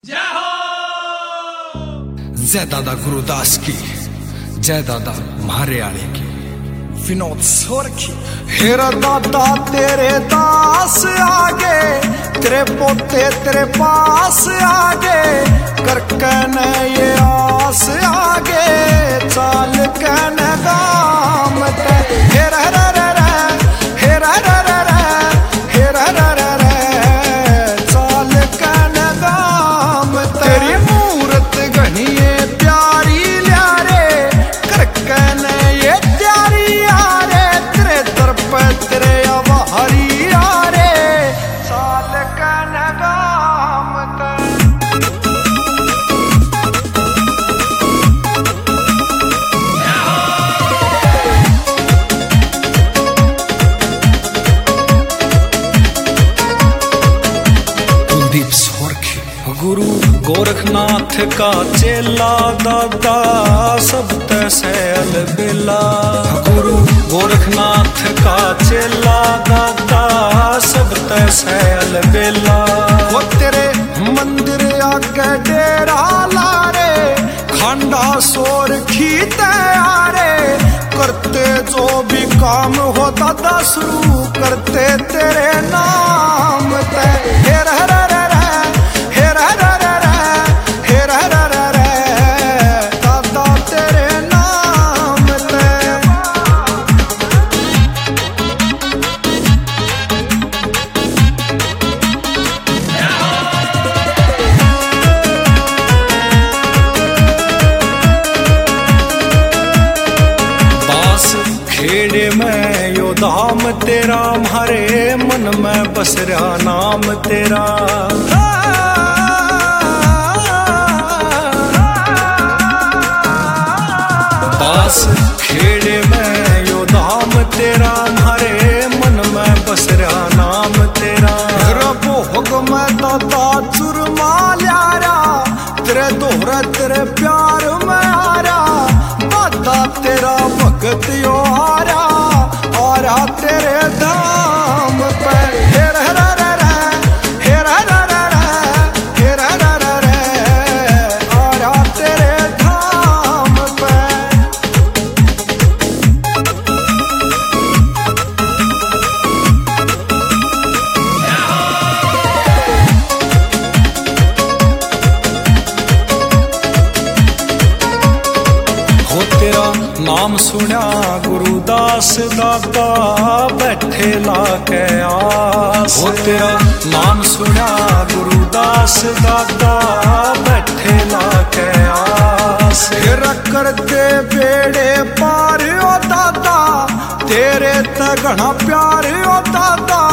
जय दादा गुरुदास की, जय दादा म्हारेआले की, विनोद सोरखी। हेरा दादा तेरे दास आगे, तेरे पोते तेरे पास आगे, करके न ये आस आगे, चाल के न गाम ते। हेरा रे रे रे, हेरा रे रे रे, हेरा रे रे रे, चाल के न गाम ते। तेरी मूरत घनी प्यारी ल्यारे, करके न ये प्यारी यारे, तेरे दर पे तेरे आवारी यारे, चाल के न गाम ते। गुरु गोरखनाथ का चेला दादा सब तैसेल बेला। गुरु गोरखनाथ का चेला दादा सब तैसेल बेला। वो तेरे मंदिर आगे डेरा लारे, खांडा सोर खीते आरे, करते जो भी काम हो दादा शुरू करते तेरे नाम ते। हेरा रे रे रे, हेरा रे रे रे, हेरा रे रे रे, दादा तेरे नाम ते। बास खेड़े में यो धाम तेरा, म्हारे मन में बस रहा नाम तेरा। बास खेड़े में यो धाम तेरा, म्हारे मन में बस रहा नाम तेरा। भोग में दादा चुरमा ल्यारा, तेरे दोहरा तेरे प्यार में आरा, दादा तेरा भगत यो आरा, आरा तेरे धाम पे। हेरा रे रे रे, हेरा रे रे रे, हेरा रे रे रे, आरा तेरे धाम पे। हो तेरा नाम सुना गुरुदास दादा बैठे लाके आस। हो तेरा नाम सुना गुरुदास दादा बैठे लाके आस। तेरा करते बेड़े पार ओ दादा, तेरे ते घना प्यार ओ दादा,